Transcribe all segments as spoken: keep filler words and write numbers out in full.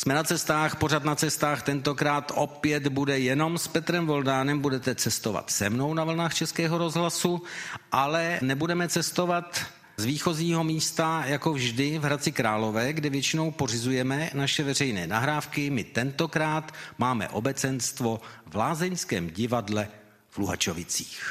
Jsme na cestách, pořad na cestách, tentokrát opět bude jenom s Petrem Voldánem, budete cestovat se mnou na vlnách Českého rozhlasu, ale nebudeme cestovat z výchozího místa jako vždy v Hradci Králové, kde většinou pořizujeme naše veřejné nahrávky. My tentokrát máme obecenstvo v Lázeňském divadle v Luhačovicích.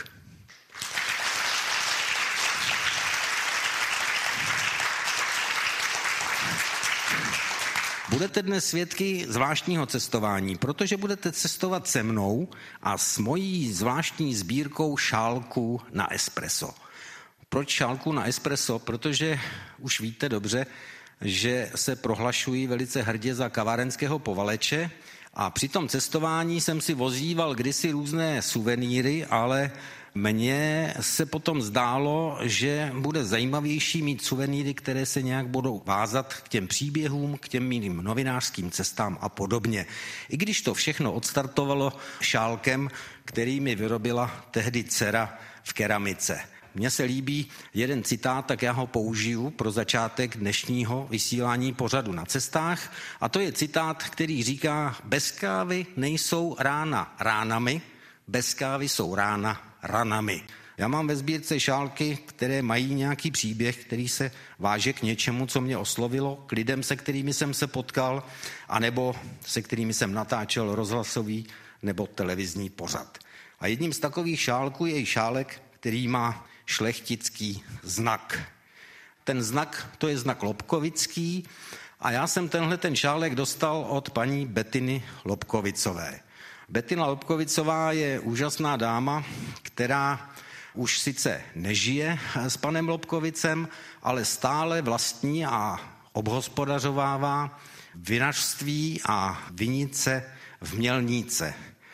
Budete dnes svědky zvláštního cestování, protože budete cestovat se mnou a s mojí zvláštní sbírkou šálků na espresso. Proč šálku na espresso? Protože už víte dobře, že se prohlašuji velice hrdě za kavárenského povaleče a při tom cestování jsem si vozíval kdysi různé suvenýry, ale mně se potom zdálo, že bude zajímavější mít suvenýry, které se nějak budou vázat k těm příběhům, k těm mým novinářským cestám a podobně. I když to všechno odstartovalo šálkem, který mi vyrobila tehdy dcera v keramice. Mně se líbí jeden citát, tak já ho použiju pro začátek dnešního vysílání pořadu na cestách. A to je citát, který říká, bez kávy nejsou rána ránami, bez kávy jsou rána ranami. Já mám ve sbírce šálky, které mají nějaký příběh, který se váže k něčemu, co mě oslovilo, k lidem, se kterými jsem se potkal, anebo se kterými jsem natáčel rozhlasový nebo televizní pořad. A jedním z takových šálků je i šálek, který má šlechtický znak. Ten znak, to je znak Lobkovický a já jsem tenhle ten šálek dostal od paní Betiny Lobkovicové. Betina Lobkovicová je úžasná dáma, která už sice nežije s panem Lobkovicem, ale stále vlastní a obhospodařovává vinařství a vinice v Mělníce.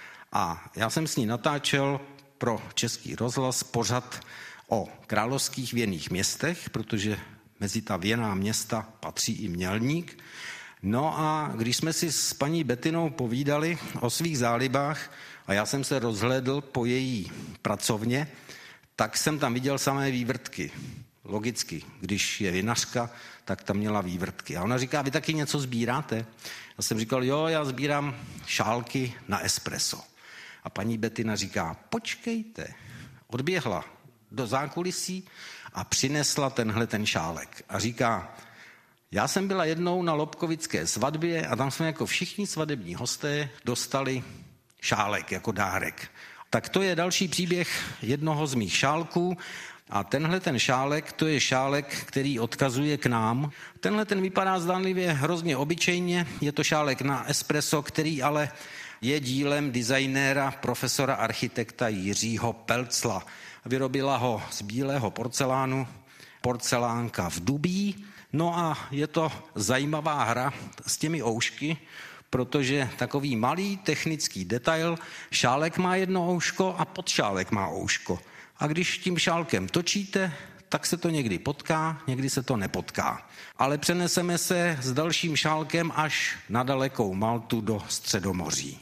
A já jsem s ní natáčel pro Český rozhlas pořad o královských věnných městech, protože mezi ta věnná města patří i Mělník. No a když jsme si s paní Betinou povídali o svých zálibách a já jsem se rozhlédl po její pracovně, tak jsem tam viděl samé vývrtky. Logicky, když je vinařka, tak tam měla vývrtky. A ona říká, vy taky něco sbíráte? Já jsem říkal, jo, já sbírám šálky na espresso. A paní Betina říká, počkejte, odběhla do zákulisí a přinesla tenhle ten šálek. A říká, já jsem byla jednou na Lobkovické svatbě a tam jsme jako všichni svadební hosté dostali šálek jako dárek. Tak to je další příběh jednoho z mých šálků a tenhle ten šálek, to je šálek, který odkazuje k nám. Tenhle ten vypadá zdánlivě hrozně obyčejně, je to šálek na espresso, který ale je dílem designéra, profesora architekta Jiřího Pelcla. Vyrobila ho z bílého porcelánu, porcelánka v Dubí. No a je to zajímavá hra s těmi oušky, protože takový malý technický detail, šálek má jedno ouško a podšálek má ouško. A když tím šálkem točíte, tak se to někdy potká, někdy se to nepotká. Ale přeneseme se s dalším šálkem až na dalekou Maltu do Středomoří.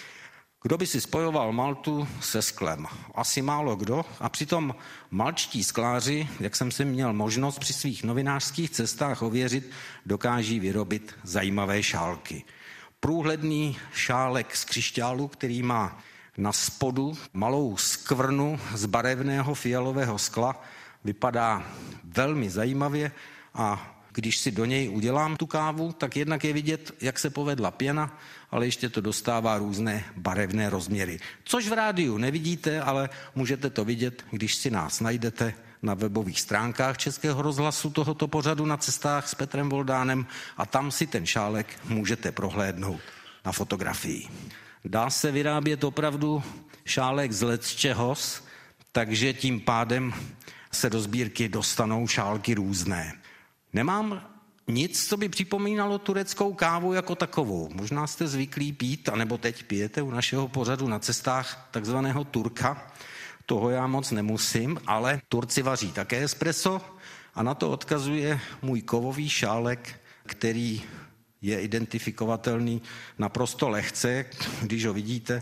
Kdo by si spojoval Maltu se sklem? Asi málo kdo. A přitom malčtí skláři, jak jsem si měl možnost při svých novinářských cestách ověřit, dokáží vyrobit zajímavé šálky. Průhledný šálek z křišťálu, který má na spodu malou skvrnu z barevného fialového skla, vypadá velmi zajímavě a když si do něj udělám tu kávu, tak jednak je vidět, jak se povedla pěna, ale ještě to dostává různé barevné rozměry. Což v rádiu nevidíte, ale můžete to vidět, když si nás najdete na webových stránkách Českého rozhlasu tohoto pořadu na cestách s Petrem Voldánem a tam si ten šálek můžete prohlédnout na fotografii. Dá se vyrábět opravdu šálek z lecčehos, takže tím pádem se do sbírky dostanou šálky různé. Nemám nic, co by připomínalo tureckou kávu jako takovou. Možná jste zvyklí pít, anebo teď pijete u našeho pořadu na cestách takzvaného Turka. Toho já moc nemusím, ale Turci vaří také espresso a na to odkazuje můj kovový šálek, který je identifikovatelný naprosto lehce. Když ho vidíte,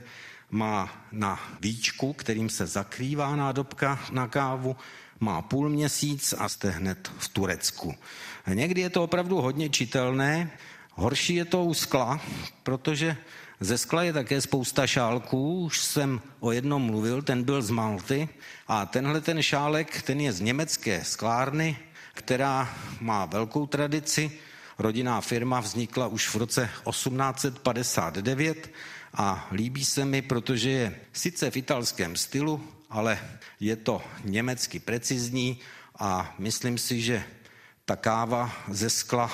má na víčku, kterým se zakrývá nádobka na kávu, má půl měsíc a jste hned v Turecku. Někdy je to opravdu hodně čitelné. Horší je to u skla, protože ze skla je také spousta šálků, už jsem o jednom mluvil, ten byl z Malty a tenhle ten šálek, ten je z německé sklárny, která má velkou tradici. Rodinná firma vznikla už v roce osmnáct set padesát devět a líbí se mi, protože je sice v italském stylu, ale je to německy precizní a myslím si, že ta káva ze skla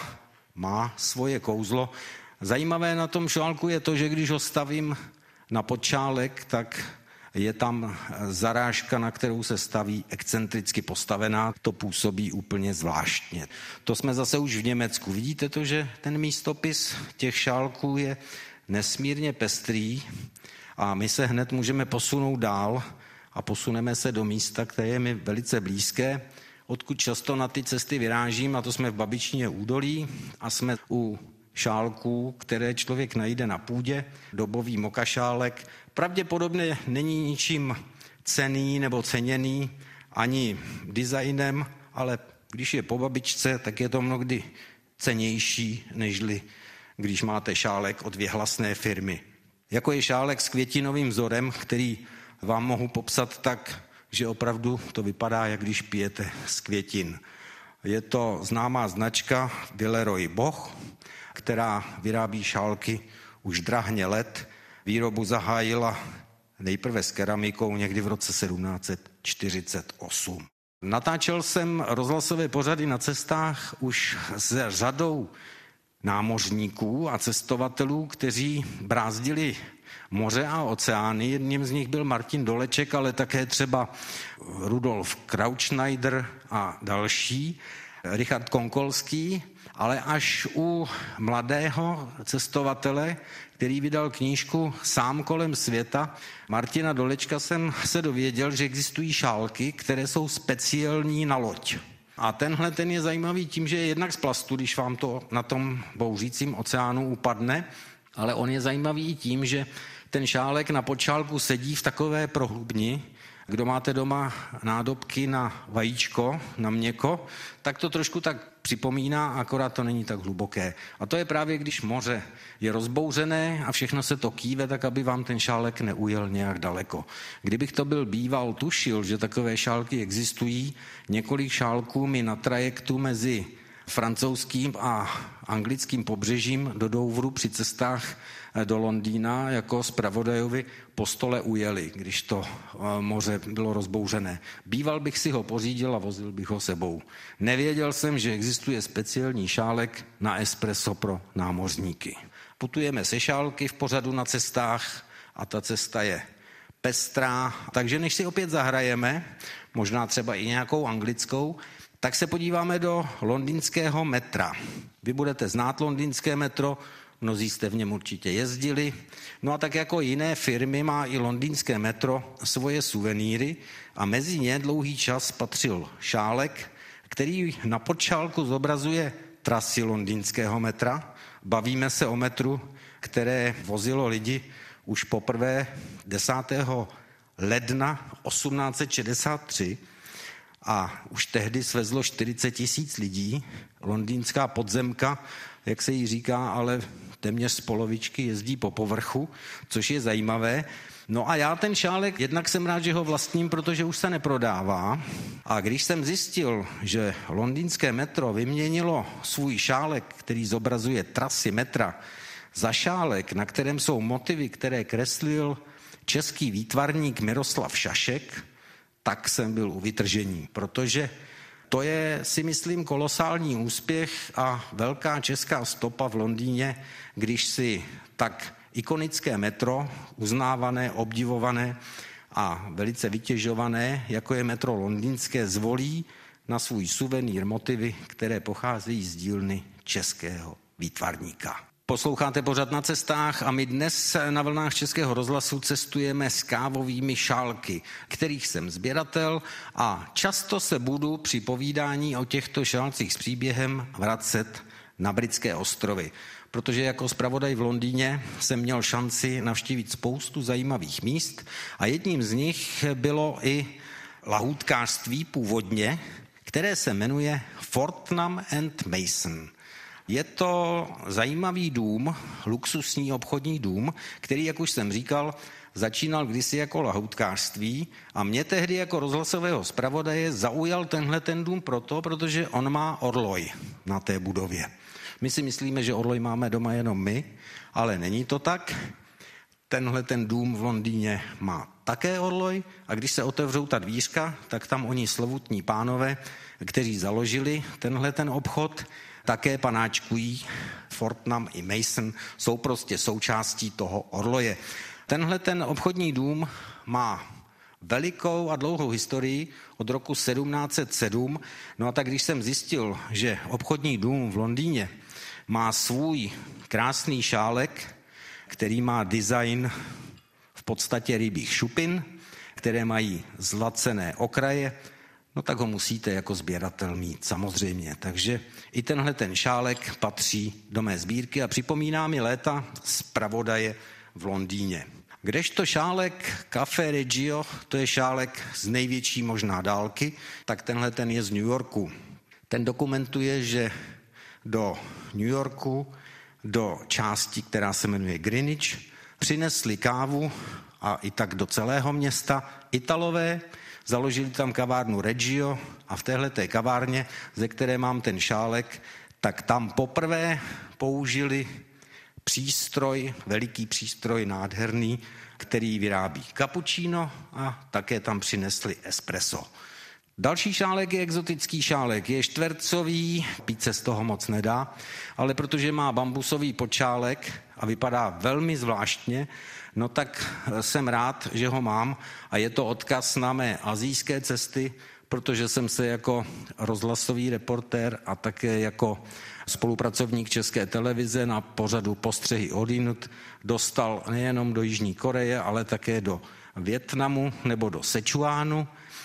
má svoje kouzlo. Zajímavé na tom šálku je to, že když ho stavím na podšálek, tak je tam zarážka, na kterou se staví excentricky postavená. To působí úplně zvláštně. To jsme zase už v Německu. Vidíte to, že ten místopis těch šálků je nesmírně pestrý a my se hned můžeme posunout dál a posuneme se do místa, které je mi velice blízké, odkud často na ty cesty vyrážím, a to jsme v Babičnině údolí a jsme u šálků, které člověk najde na půdě, dobový mokašálek. Pravděpodobně není ničím cenný nebo ceněný ani designem, ale když je po babičce, tak je to mnohdy cenější, nežli když máte šálek od věhlasné firmy. Jako je šálek s květinovým vzorem, který vám mohu popsat tak, že opravdu to vypadá, jak když pijete z květin. Je to známá značka Villeroy Boch, která vyrábí šálky už drahně let. Výrobu zahájila nejprve s keramikou někdy v roce sedmnáct set čtyřicet osm. Natáčel jsem rozhlasové pořady na cestách už s řadou námořníků a cestovatelů, kteří brázdili moře a oceány. Jedním z nich byl Martin Doleček, ale také třeba Rudolf Krautschneider a další, Richard Konkolský, ale až u mladého cestovatele, který vydal knížku Sám kolem světa, Martina Dolečka, jsem se dověděl, že existují šálky, které jsou speciální na loď. A tenhle ten je zajímavý tím, že je jednak z plastu, když vám to na tom bouřícím oceánu upadne, ale on je zajímavý i tím, že ten šálek na podšálku sedí v takové prohlubni. Kdo máte doma nádobky na vajíčko, na měko, tak to trošku tak připomíná, akorát to není tak hluboké. A to je právě, když moře je rozbouřené a všechno se to kýve, tak aby vám ten šálek neujel nějak daleko. Kdybych to byl býval tušil, že takové šálky existují, několik šálků mi na trajektu mezi francouzským a anglickým pobřežím do Douvru při cestách do Londýna jako zpravodajovi po stole ujeli, když to moře bylo rozbouřené. Býval bych si ho pořídil a vozil bych ho sebou. Nevěděl jsem, že existuje speciální šálek na espresso pro námořníky. Putujeme se šálky v pořadu na cestách a ta cesta je pestrá, takže než si opět zahrajeme, možná třeba i nějakou anglickou, tak se podíváme do londýnského metra. Vy budete znát londýnské metro, mnozí jste v něm určitě jezdili. No a tak jako jiné firmy má i londýnské metro svoje suvenýry a mezi ně dlouhý čas patřil šálek, který na podšálku zobrazuje trasy londýnského metra. Bavíme se o metru, které vozilo lidi už poprvé desátého ledna osmnáct set šedesát tři a už tehdy svezlo čtyřicet tisíc lidí. Londýnská podzemka, jak se jí říká, ale téměř z polovičky jezdí po povrchu, což je zajímavé. No a já ten šálek, jednak jsem rád, že ho vlastním, protože už se neprodává. A když jsem zjistil, že londýnské metro vyměnilo svůj šálek, který zobrazuje trasy metra, za šálek, na kterém jsou motivy, které kreslil český výtvarník Miroslav Šašek, tak jsem byl u vytržení, protože to je, si myslím, kolosální úspěch a velká česká stopa v Londýně, když si tak ikonické metro, uznávané, obdivované a velice vytěžované, jako je metro londýnské, zvolí na svůj suvenýr motivy, které pocházejí z dílny českého výtvarníka. Posloucháte pořad Na cestách a my dnes na vlnách Českého rozhlasu cestujeme s kávovými šálky, kterých jsem sběratel a často se budu při povídání o těchto šálcích s příběhem vracet na Britské ostrovy. Protože jako zpravodaj v Londýně jsem měl šanci navštívit spoustu zajímavých míst a jedním z nich bylo i lahůdkářství původně, které se jmenuje Fortnum and Mason. Je to zajímavý dům, luxusní obchodní dům, který, jak už jsem říkal, začínal kdysi jako lahoutkářství a mě tehdy jako rozhlasového zpravodaje zaujal tenhle ten dům proto, protože on má orloj na té budově. My si myslíme, že orloj máme doma jenom my, ale není to tak. Tenhle ten dům v Londýně má také orloj a když se otevřou ta dvířka, tak tam oni slovutní pánové, kteří založili tenhle ten obchod, také panáčkují. Fortnum i Mason jsou prostě součástí toho orloje. Tenhle ten obchodní dům má velikou a dlouhou historii od roku sedmnáct set sedm. No a tak když jsem zjistil, že obchodní dům v Londýně má svůj krásný šálek, který má design v podstatě rybích šupin, které mají zlacené okraje, no tak ho musíte jako sběratel mít samozřejmě. Takže i tenhle ten šálek patří do mé sbírky a připomíná mi léta zpravodaje v Londýně. Kdežto šálek Café Reggio, to je šálek z největší možná dálky, tak tenhle ten je z New Yorku. Ten dokumentuje, že do New Yorku, do části, která se jmenuje Greenwich, přinesli kávu a i tak do celého města Italové, založili tam kavárnu Reggio a v téhleté kavárně, ze které mám ten šálek, tak tam poprvé použili přístroj, veliký přístroj, nádherný, který vyrábí cappuccino a také tam přinesli espresso. Další šálek je exotický šálek, je čtvercový, pít se z toho moc nedá, ale protože má bambusový počálek a vypadá velmi zvláštně, no tak jsem rád, že ho mám a je to odkaz na mé asijské cesty, protože jsem se jako rozhlasový reportér a také jako spolupracovník České televize na pořadu Postřehy odjinud dostal nejenom do Jižní Koreje, ale také do Vietnamu nebo do Sečuánu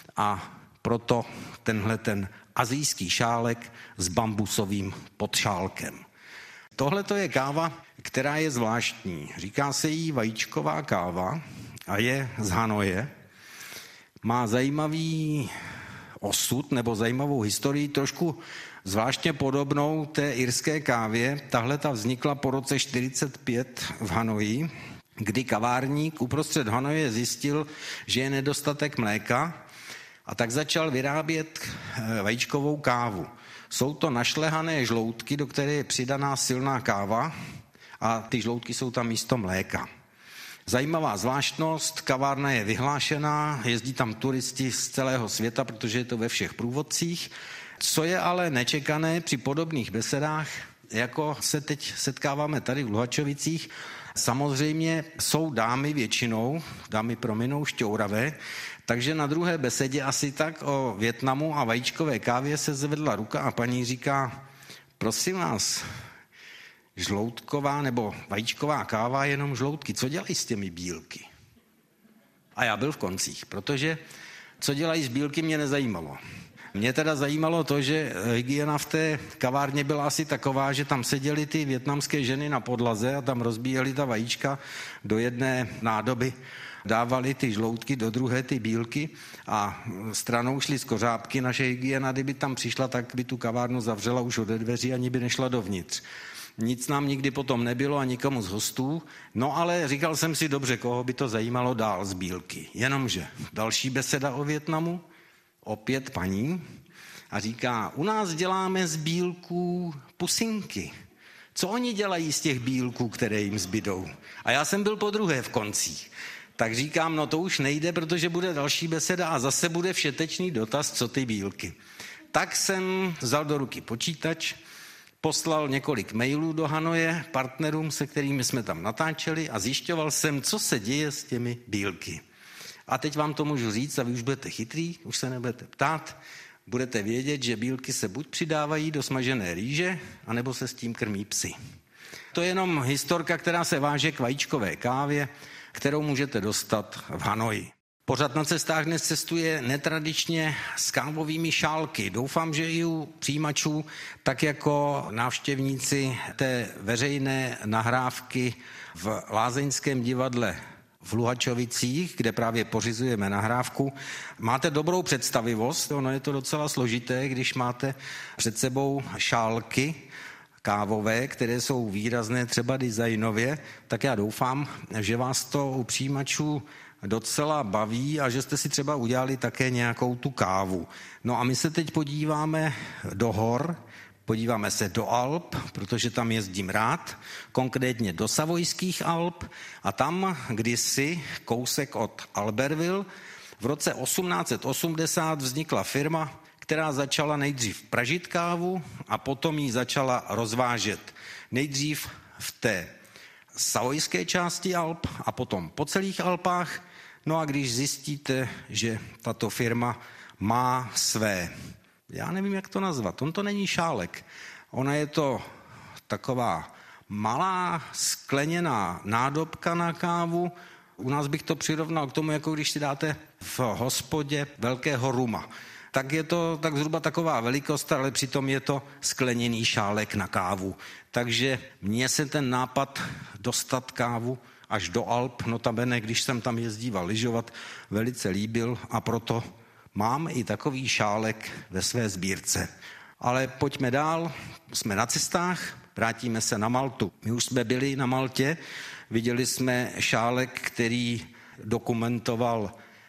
a proto tenhle ten asijský šálek s bambusovým podšálkem. Tohle to je káva, která je zvláštní. Říká se jí vajíčková káva a je z Hanoje. Má zajímavý osud nebo zajímavou historii, trošku zvláštně podobnou té irské kávě. Tahle ta vznikla po roce čtyřicet pět v Hanoji, kdy kavárník uprostřed Hanoje zjistil, že je nedostatek mléka a tak začal vyrábět vajíčkovou kávu. Jsou to našlehané žloutky, do které je přidaná silná káva a ty žloutky jsou tam místo mléka. Zajímavá zvláštnost, kavárna je vyhlášená, jezdí tam turisti z celého světa, protože je to ve všech průvodcích. Co je ale nečekané při podobných besedách, jako se teď setkáváme tady v Luhačovicích, samozřejmě jsou dámy většinou, dámy prominou, šťouravé, takže na druhé besedě asi tak o Vietnamu a vajíčkové kávě se zvedla ruka a paní říká, prosím vás, žloutková nebo vajíčková káva, jenom žloutky, co dělají s těmi bílky? A já byl v koncích, protože co dělají s bílky mě nezajímalo. Mě teda zajímalo to, že hygiena v té kavárně byla asi taková, že tam seděly ty vietnamské ženy na podlaze a tam rozbíjely ta vajíčka do jedné nádoby, dávali ty žloutky, do druhé ty bílky a stranou šly z kořápky. Naše hygiena, kdyby tam přišla, tak by tu kavárnu zavřela už ode dveří, ani by nešla dovnitř. Nic nám nikdy potom nebylo a nikomu z hostů, no ale říkal jsem si, dobře, koho by to zajímalo dál z bílky. Jenomže další beseda o Vietnamu, opět paní, a říká, u nás děláme z bílků pusinky. Co oni dělají z těch bílků, které jim zbydou? A já jsem byl podruhé v koncích. Tak říkám, no to už nejde, protože bude další beseda a zase bude všetečný dotaz, co ty bílky. Tak jsem vzal do ruky počítač, poslal několik mailů do Hanoje partnerům, se kterými jsme tam natáčeli a zjišťoval jsem, co se děje s těmi bílky. A teď vám to můžu říct a vy už budete chytrý, už se nebudete ptát, budete vědět, že bílky se buď přidávají do smažené rýže, anebo se s tím krmí psy. To je jenom historka, která se váže k vajíčkové kávě, kterou můžete dostat v Hanoji. Pořad na cestách dnes cestuje netradičně s kávovými šálky. Doufám, že i u přijímačů, tak jako návštěvníci té veřejné nahrávky v Lázeňském divadle v Luhačovicích, kde právě pořizujeme nahrávku, máte dobrou představivost. Ono je to docela složité, když máte před sebou šálky, kávové, které jsou výrazné třeba designově, tak já doufám, že vás to u přijímačů docela baví a že jste si třeba udělali také nějakou tu kávu. No a my se teď podíváme do hor, podíváme se do Alp, protože tam jezdím rád, konkrétně do Savojských Alp a tam kdysi kousek od Albertville v roce osmnáct set osmdesát vznikla firma, která začala nejdřív pražit kávu a potom ji začala rozvážet. Nejdřív v té savojské části Alp a potom po celých Alpách. No a když zjistíte, že tato firma má své, já nevím, jak to nazvat, on to není šálek, ona je to taková malá skleněná nádobka na kávu. U nás bych to přirovnal k tomu, jako když si dáte v hospodě velkého ruma. Tak je to tak zhruba taková velikost, ale přitom je to skleněný šálek na kávu. Takže mně se ten nápad dostat kávu až do Alp, notabene, když jsem tam jezdíval lyžovat, velice líbil a proto mám i takový šálek ve své sbírce. Ale pojďme dál, jsme na cestách, vrátíme se na Maltu. My už jsme byli na Maltě, viděli jsme šálek, který dokumentoval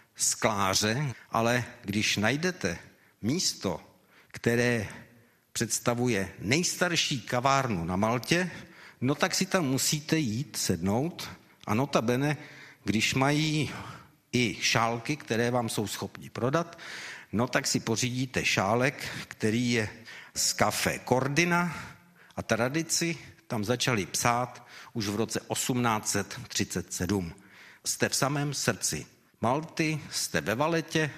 skláře, ale když najdete místo, které představuje nejstarší kavárnu na Maltě, no tak si tam musíte jít, sednout a notabene, když mají i šálky, které vám jsou schopni prodat, no tak si pořídíte šálek, který je z Café Cordina a tradici tam začali psát už v roce osmnáct set třicet sedm. Jste v samém srdci Malty, jste ve Valetě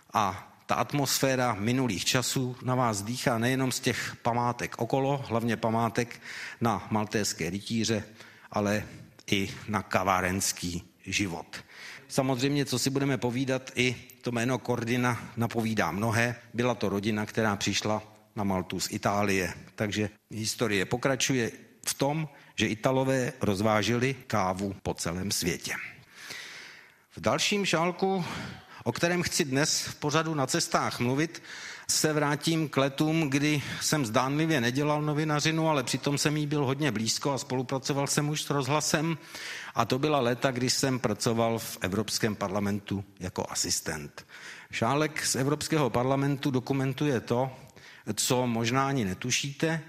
a ta atmosféra minulých časů na vás dýchá nejenom z těch památek okolo, hlavně památek na maltéské rytíře, ale i na kavárenský život. Samozřejmě, co si budeme povídat, i to jméno Cordina napovídá mnohé. Byla to rodina, která přišla na Maltu z Itálie, takže historie pokračuje v tom, že Italové rozváželi kávu po celém světě. V dalším šálku, o kterém chci dnes v pořadu Na cestách mluvit, se vrátím k letům, kdy jsem zdánlivě nedělal novinařinu, ale přitom jsem jí byl hodně blízko a spolupracoval jsem už s rozhlasem. A to byla léta, kdy jsem pracoval v Evropském parlamentu jako asistent. Šálek z Evropského parlamentu dokumentuje to, co možná ani netušíte.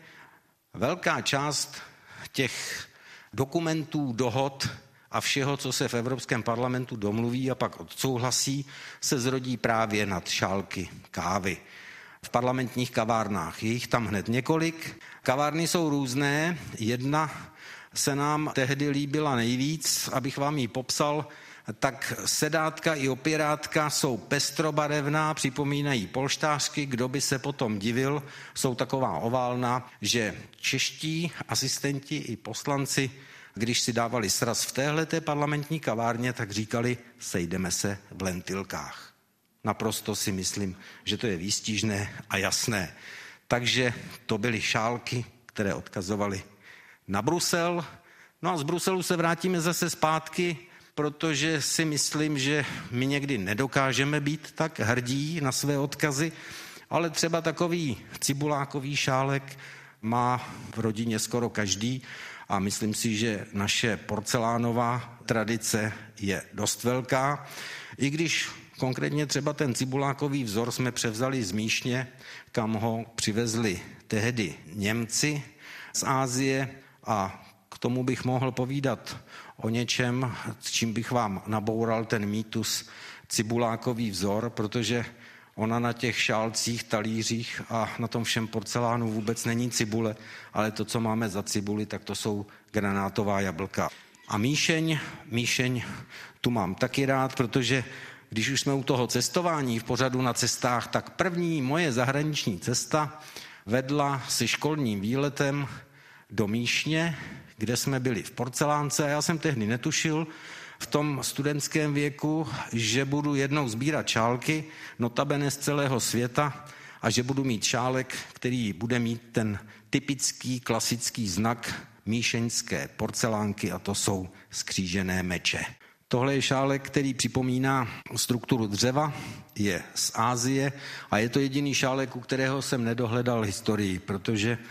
Velká část těch dokumentů, dohod a všeho, co se v Evropském parlamentu domluví a pak odsouhlasí, se zrodí právě nad šálky kávy. V parlamentních kavárnách je jich tam hned několik. Kavárny jsou různé, jedna se nám tehdy líbila nejvíc, abych vám ji popsal, tak sedátka i opěrátka jsou pestrobarevná, připomínají polštářky, kdo by se potom divil, jsou taková oválná, že čeští asistenti i poslanci, když si dávali sraz v téhleté parlamentní kavárně, tak říkali, sejdeme se v lentilkách. Naprosto si myslím, že to je výstižné a jasné. Takže to byly šálky, které odkazovaly na Brusel. No a z Bruselu se vrátíme zase zpátky, protože si myslím, že my někdy nedokážeme být tak hrdí na své odkazy, ale třeba takový cibulákový šálek má v rodině skoro každý a myslím si, že naše porcelánová tradice je dost velká, i když konkrétně třeba ten cibulákový vzor jsme převzali z Míšně, kam ho přivezli tehdy Němci z Asie a k tomu bych mohl povídat o něčem, s čím bych vám naboural ten mýtus cibulákový vzor, protože ona na těch šálcích, talířích a na tom všem porcelánu vůbec není cibule, ale to, co máme za cibuli, tak to jsou granátová jablka. A míšeň, míšeň tu mám taky rád, protože když už jsme u toho cestování v pořadu Na cestách, tak první moje zahraniční cesta vedla se školním výletem do Míšně, kde jsme byli v porcelánce a já jsem tehdy netušil v tom studentském věku, že budu jednou sbírat šálky, notabene z celého světa a že budu mít šálek, který bude mít ten typický klasický znak míšeňské porcelánky a to jsou skřížené meče. Tohle je šálek, který připomíná strukturu dřeva, je z Asie a je to jediný šálek, u kterého jsem nedohledal historii, protože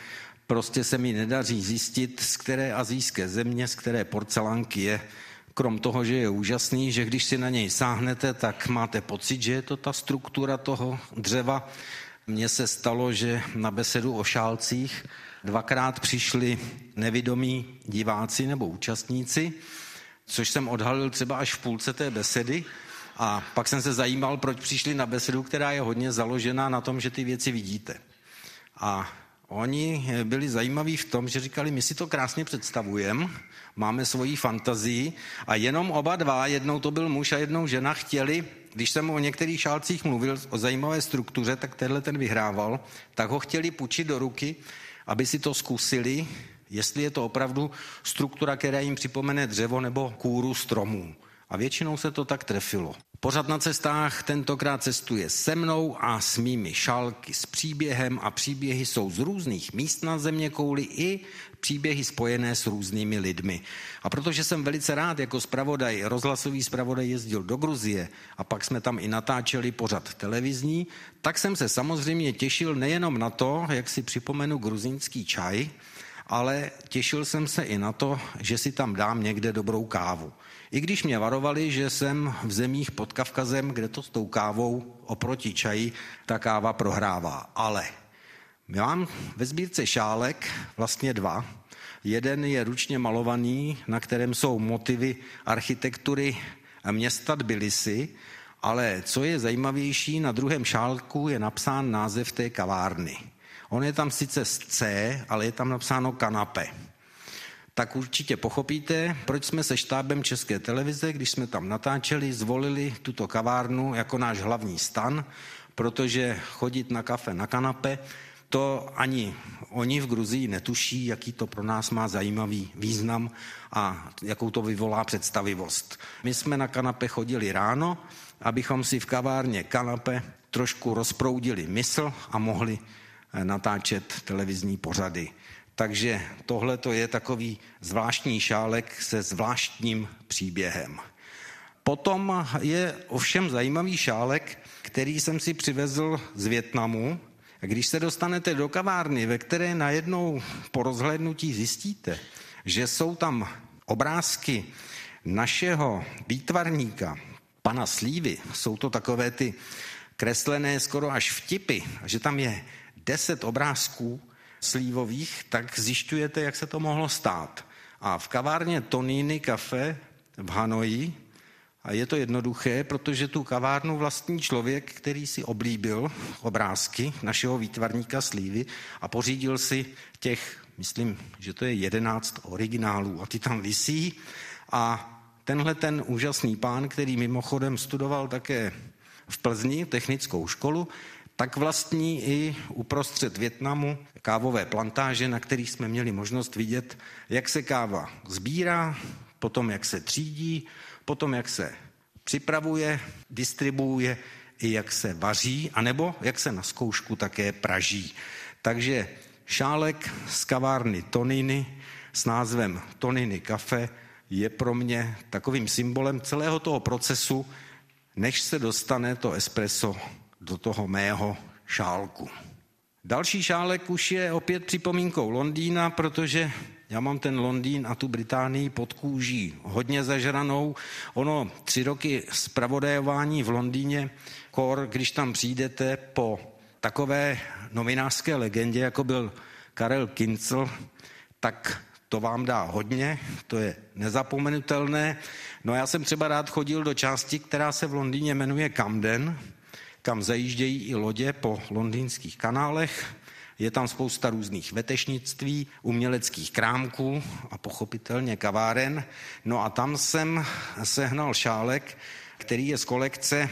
prostě se mi nedaří zjistit, z které asijské země, z které porcelánky je, krom toho, že je úžasný, že když si na něj sáhnete, tak máte pocit, že je to ta struktura toho dřeva. Mně se stalo, že na besedu o šálcích dvakrát přišli nevidomí diváci nebo účastníci, což jsem odhalil třeba až v půlce té besedy, a pak jsem se zajímal, proč přišli na besedu, která je hodně založená na tom, že ty věci vidíte. A oni byli zajímaví v tom, že říkali, my si to krásně představujeme, máme svoji fantazii a jenom oba dva, jednou to byl muž a jednou žena, chtěli, když jsem o některých šálcích mluvil o zajímavé struktuře, tak tenhle ten vyhrával, tak ho chtěli půjčit do ruky, aby si to zkusili, jestli je to opravdu struktura, která jim připomene dřevo nebo kůru stromů. A většinou se to tak trefilo. Pořad na cestách tentokrát cestuje se mnou a s mými šálky s příběhem a příběhy jsou z různých míst na zeměkouli i příběhy spojené s různými lidmi. A protože jsem velice rád jako zpravodaj, rozhlasový zpravodaj jezdil do Gruzie a pak jsme tam i natáčeli pořad televizní, tak jsem se samozřejmě těšil nejenom na to, jak si připomenu gruzínský čaj, ale těšil jsem se i na to, že si tam dám někde dobrou kávu. I když mě varovali, že jsem v zemích pod Kavkazem, kde to s tou kávou oproti čaji, ta káva prohrává. Ale mám ve sbírce šálek vlastně dva. Jeden je ručně malovaný, na kterém jsou motivy architektury města Tbilisi, ale co je zajímavější, na druhém šálku je napsán název té kavárny. On je tam sice z C, ale je tam napsáno Kanapé. Tak určitě pochopíte, proč jsme se štábem České televize, když jsme tam natáčeli, zvolili tuto kavárnu jako náš hlavní stan, protože chodit na kafe na kanapé, to ani oni v Gruzii netuší, jaký to pro nás má zajímavý význam a jakou to vyvolá představivost. My jsme na kanapé chodili ráno, abychom si v kavárně kanapé trošku rozproudili mysl a mohli natáčet televizní pořady. Takže tohle to je takový zvláštní šálek se zvláštním příběhem. Potom je ovšem zajímavý šálek, který jsem si přivezl z Vietnamu. Když se dostanete do kavárny, ve které najednou po rozhlédnutí zjistíte, že jsou tam obrázky našeho výtvarníka, pana Slívy, jsou to takové ty kreslené skoro až vtipy, že tam je deset obrázků slívových, tak zjišťujete, jak se to mohlo stát. A v kavárně Tonini Café v Hanoji, a je to jednoduché, protože tu kavárnu vlastní člověk, který si oblíbil obrázky našeho výtvarníka Slívy a pořídil si těch, myslím, že to je jedenáct originálů a ty tam visí. A tenhle ten úžasný pán, který mimochodem studoval také v Plzni technickou školu, tak vlastní i uprostřed Vietnamu kávové plantáže, na kterých jsme měli možnost vidět, jak se káva sbírá, potom jak se třídí, potom jak se připravuje, distribuuje i jak se vaří, anebo jak se na zkoušku také praží. Takže šálek z kavárny Tonini s názvem Tonini Café je pro mě takovým symbolem celého toho procesu, než se dostane to espresso do toho mého šálku. Další šálek už je opět připomínkou Londýna, protože já mám ten Londýn a tu Británii pod kůží hodně zažranou. Ono tři roky zpravodajování v Londýně, kor, když tam přijdete po takové novinářské legendě, jako byl Karel Kincl, tak to vám dá hodně, to je nezapomenutelné. No já jsem třeba rád chodil do části, která se v Londýně jmenuje Camden, kam zajíždějí i lodě po londýnských kanálech. Je tam spousta různých vetešnictví, uměleckých krámků a pochopitelně kaváren. No a tam jsem sehnal šálek, který je z kolekce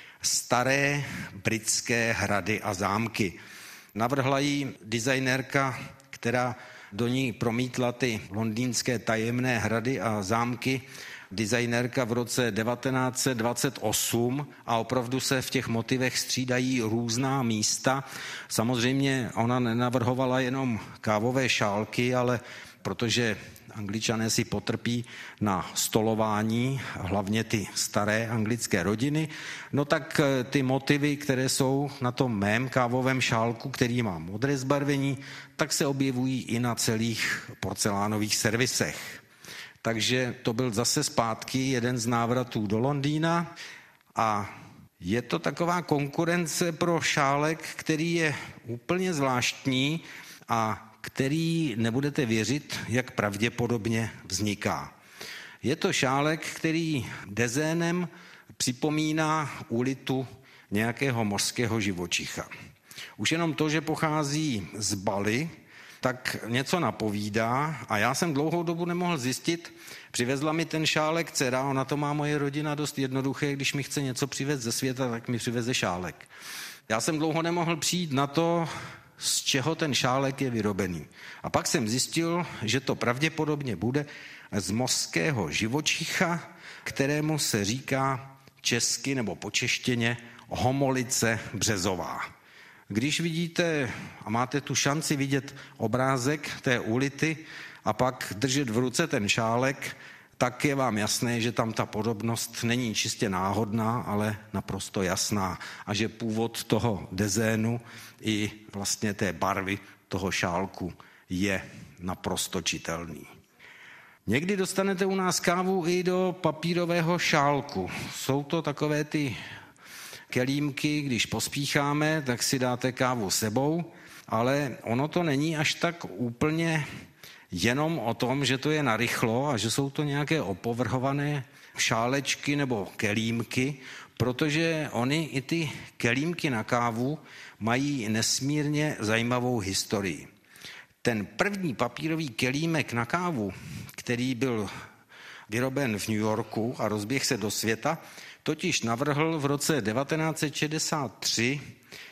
Staré britské hrady a zámky. Navrhla ji designérka, která do ní promítla ty londýnské tajemné hrady a zámky, designérka v roce devatenáct set dvacet osm a opravdu se v těch motivech střídají různá místa. Samozřejmě ona nenavrhovala jenom kávové šálky, ale protože Angličané si potrpí na stolování, hlavně ty staré anglické rodiny, no tak ty motivy, které jsou na tom mém kávovém šálku, který má modré zbarvení, tak se objevují i na celých porcelánových servisech. Takže to byl zase zpátky jeden z návratů do Londýna a je to taková konkurence pro šálek, který je úplně zvláštní a který nebudete věřit, jak pravděpodobně vzniká. Je to šálek, který dezénem připomíná úlitu nějakého mořského živočicha. Už jenom to, že pochází z Bali, tak něco napovídá a já jsem dlouhou dobu nemohl zjistit, přivezla mi ten šálek dcera, ona to má moje rodina dost jednoduché, když mi chce něco přivést ze světa, tak mi přiveze šálek. Já jsem dlouho nemohl přijít na to, z čeho ten šálek je vyrobený. A pak jsem zjistil, že to pravděpodobně bude z mořského živočicha, kterému se říká česky nebo po češtěně homolice březová. Když vidíte a máte tu šanci vidět obrázek té úlity a pak držet v ruce ten šálek, tak je vám jasné, že tam ta podobnost není čistě náhodná, ale naprosto jasná a že původ toho dezénu i vlastně té barvy toho šálku je naprosto čitelný. Někdy dostanete u nás kávu i do papírového šálku. Jsou to takové ty kelímky, když pospícháme, tak si dáte kávu sebou, ale ono to není až tak úplně jenom o tom, že to je narychlo a že jsou to nějaké opovrhované šálečky nebo kelímky, protože oni i ty kelímky na kávu mají nesmírně zajímavou historii. Ten první papírový kelímek na kávu, který byl vyroben v New Yorku a rozběhl se do světa, totiž navrhl v roce devatenáct set šedesát tři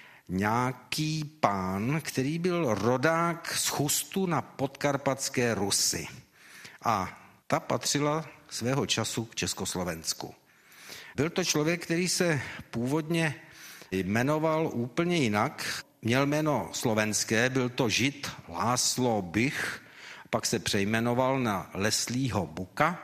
nějaký pán, který byl rodák z Chustu na podkarpatské Rusy. A ta patřila svého času k Československu. Byl to člověk, který se původně jmenoval úplně jinak. Měl jméno slovenské, byl to Žid László Bych, pak se přejmenoval na Leslieho Buka.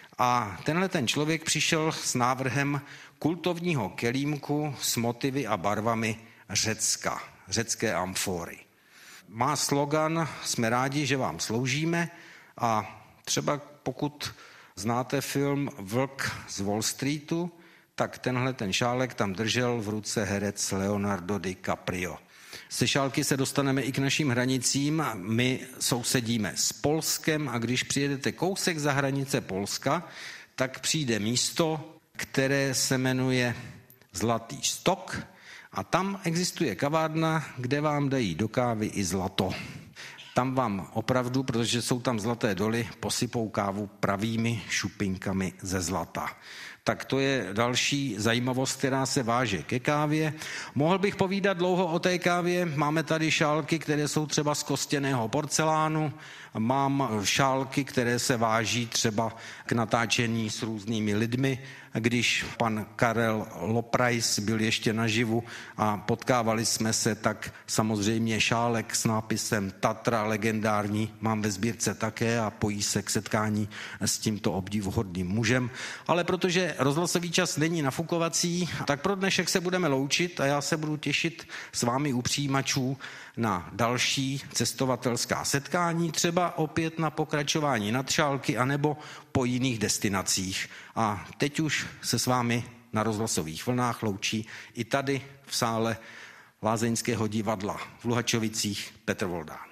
A tenhle ten člověk přišel s návrhem kultovního kelímku s motivy a barvami Řecka, řecké amfory. Má slogan "Jsme rádi, že vám sloužíme" a třeba pokud znáte film Vlk z Wall Streetu, tak tenhle ten šálek tam držel v ruce herec Leonardo DiCaprio. Se šálky se dostaneme i k našim hranicím. My sousedíme s Polskem a když přijedete kousek za hranice Polska, tak přijde místo, které se jmenuje Zlatý Stok a tam existuje kavárna, kde vám dají do kávy i zlato. Tam vám opravdu, protože jsou tam zlaté doly, posypou kávu pravými šupinkami ze zlata. Tak to je další zajímavost, která se váže ke kávě. Mohl bych povídat dlouho o té kávě. Máme tady šálky, které jsou třeba z kostěného porcelánu. Mám šálky, které se váží třeba k natáčení s různými lidmi. Když pan Karel Loprais byl ještě naživu a potkávali jsme se, tak samozřejmě šálek s nápisem Tatra legendární mám ve sbírce také a pojí se k setkání s tímto obdivuhodným mužem. Ale protože rozhlasový čas není nafukovací, tak pro dnešek se budeme loučit a já se budu těšit s vámi u přijímačů na další cestovatelská setkání, třeba opět na pokračování nad šálky anebo po jiných destinacích. A teď už se s vámi na rozhlasových vlnách loučí i tady v sále Lázeňského divadla v Luhačovicích Petr Voldán.